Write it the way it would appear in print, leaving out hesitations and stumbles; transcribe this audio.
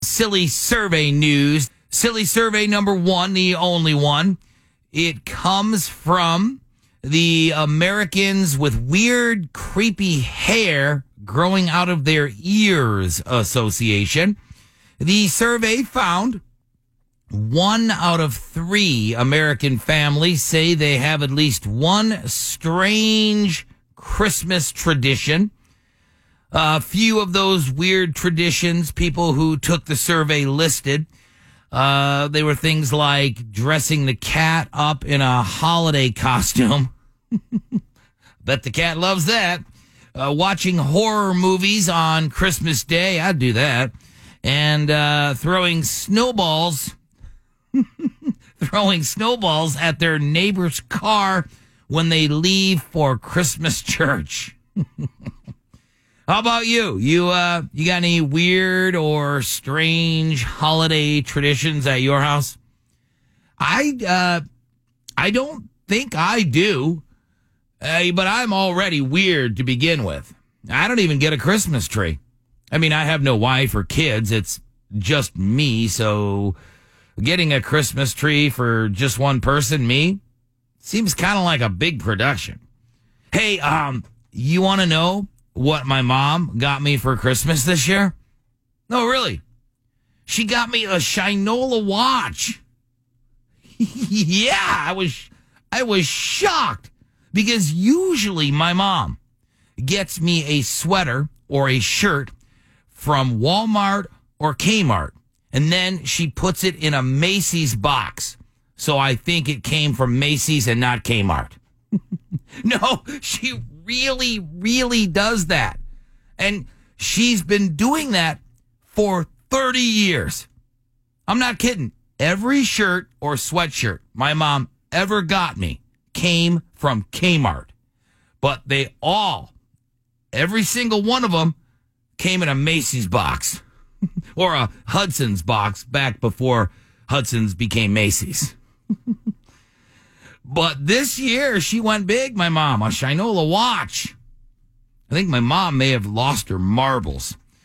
silly survey news. Silly survey number one, the only one. It comes from the Americans with weird, creepy hair growing out of their ears association. The survey found 1 out of 3 American families say they have at least one strange Christmas tradition. A few of those weird traditions people who took the survey listed. They were things like dressing the cat up in a holiday costume. Bet the cat loves that. Watching horror movies on Christmas Day. I'd do that. And throwing snowballs at their neighbor's car when they leave for Christmas church. How about you? You got any weird or strange holiday traditions at your house? I don't think I do, but I'm already weird to begin with. I don't even get a Christmas tree. I mean, I have no wife or kids. It's just me, so getting a Christmas tree for just one person, me, seems kind of like a big production. Hey, you want to know what my mom got me for Christmas this year? No, really. She got me a Shinola watch. Yeah, I was shocked because usually my mom gets me a sweater or a shirt from Walmart or Kmart, and then she puts it in a Macy's box. So I think it came from Macy's and not Kmart. No, she really, really does that. And she's been doing that for 30 years. I'm not kidding. Every shirt or sweatshirt my mom ever got me came from Kmart. But they all, every single one of them, came in a Macy's box or a Hudson's box back before Hudson's became Macy's. But this year, she went big, my mom, a Shinola watch. I think my mom may have lost her marbles.